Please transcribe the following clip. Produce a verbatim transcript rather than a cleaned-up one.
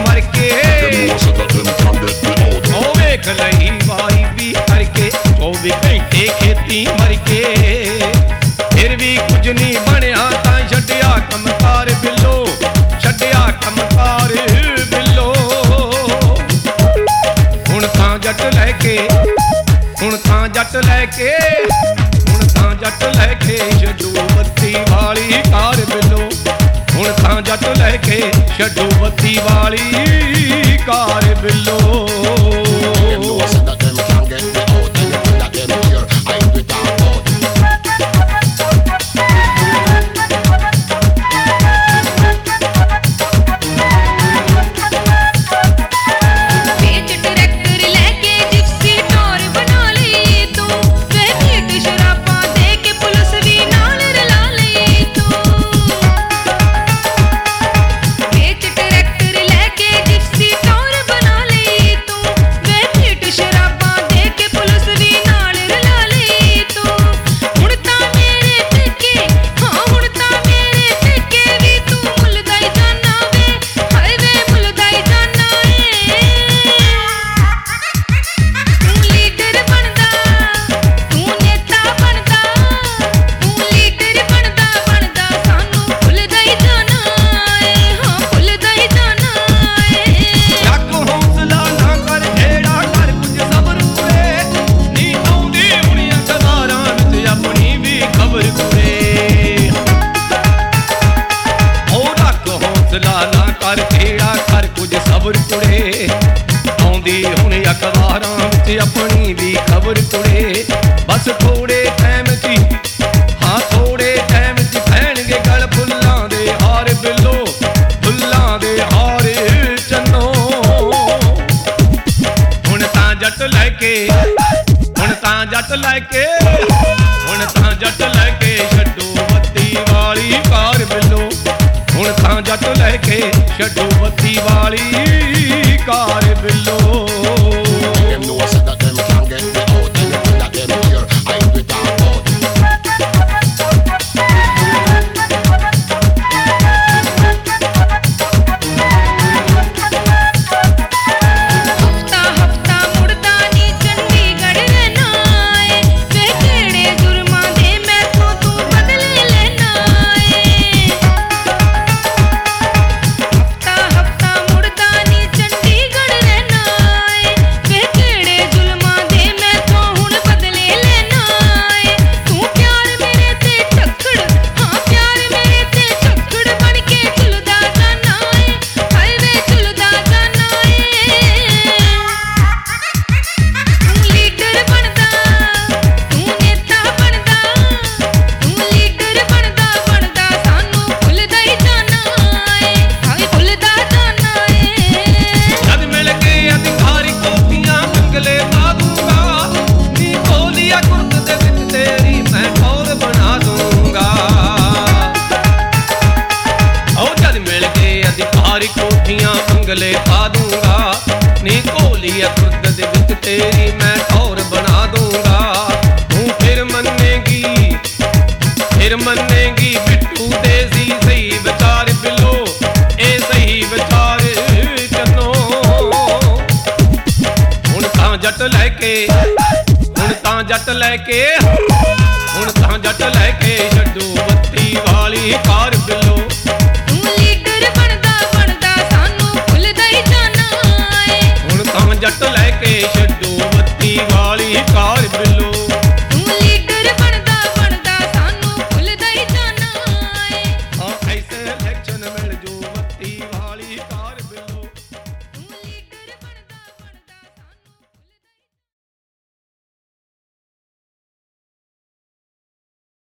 ਮਰ ਕੇ ਉਹ ਵੇਖ ਲਈ ਵਾਈ ਵੀ ਕਰਕੇ ਚੌਵੀ ਘੰਟੇ ਖੇਤੀ ਮਰ ਕੇ ਫਿਰ ਵੀ ਕੁਝ ਨਹੀਂ ਬਣਿਆ ਤਾਂ ਛੱਡਿਆ ਕੰਮਕਾਰ ਬਿੱਲੋ ਛੱਡਿਆ ਕੰਮਕਾਰ ਬਿੱਲੋ ਹੁਣ ਤਾਂ ਜੱਟ ਲੈ ਕੇ ਹੁਣ ਤਾਂ ਜੱਟ ਲੈ ਕੇ ਹੁਣ ਤਾਂ ਜੱਟ ਲੈ ਕੇ ਛੱਡੂ ਬੱਤੀ ਵਾਲੀ ਕਾਰ ਬਿੱਲੋ ਹੁਣ ਤਾਂ ਜੱਟ ਲੈ ਕੇ ਛੱਡੂ ਬੱਤੀ ਵਾਲੀ ਕਾਰ ਬਿੱਲੋ ਆਉਂਦੀ ਹੁਣ ਅਖਬਾਰਾਂ ਵਿੱਚ ਆਪਣੀ ਵੀ ਖਬਰ ਕੁੜੇ ਬਸ ਥੋੜੇ ਟਾਈਮ 'ਚ ਹਾਂ ਥੋੜੇ ਟਾਈਮ 'ਚ ਪੈਣਗੇ ਗਲ ਫੁੱਲਾਂ ਦੇ ਹਾਰ ਬਿੱਲੋ ਫੁੱਲਾਂ ਦੇ ਹਾਰ ਚੰਨੋ ਹੁਣ ਤਾਂ ਜੱਟ ਲੈ ਕੇ ਹੁਣ ਤਾਂ ਜੱਟ ਲੈ ਕੇ ਹੁਣ ਤਾਂ ਜੱਟ ਲੈ ਕੇ ਛੱਡੋ ਬੱਤੀ ਵਾਲੀ ਕਾਰ ਬਿੱਲੋ ਹੁਣ ਤਾਂ ਜੱਟ ਲੈ ਕੇ ਛੱਡੋ ਬੱਤੀ ਵਾਲੀ ਕਾਰ ਬਿੱਲੋ ਕੋਠੀਆਂ ਬੰਗਲੇ ਪਾ ਦੂੰਗਾ ਨੀ ਘੋਲੀਆ ਖੁਦ ਦੇ ਵਿੱਚ ਤੇਰੀ ਮੈਂ ਠੌਰ ਬਣਾ ਦੂੰਗਾ ਤੂੰ ਫਿਰ ਮੰਨੇਗੀ ਫਿਰ ਮੰਨੇਗੀ ਬਿੱਟੂ ਦੇ ਸੀ ਸਹੀ ਵਿਚਾਰ ਬਿੱਲੋ ਇਹ ਸਹੀ ਵਿਚਾਰ ਚੰਨੋ ਹੁਣ ਤਾਂ ਜੱਟ ਲੈ ਕੇ ਹੁਣ ਤਾਂ ਜੱਟ ਲੈ ਕੇ ਹੁਣ ਤਾਂ ਜੱਟ ਲੈ ਕੇ ਛੱਡੂ ਬੱਤੀ ਵਾਲੀ ਕਾਰ ਬਿੱਲੋ ਜੱਟ ਲੈ ਕੇ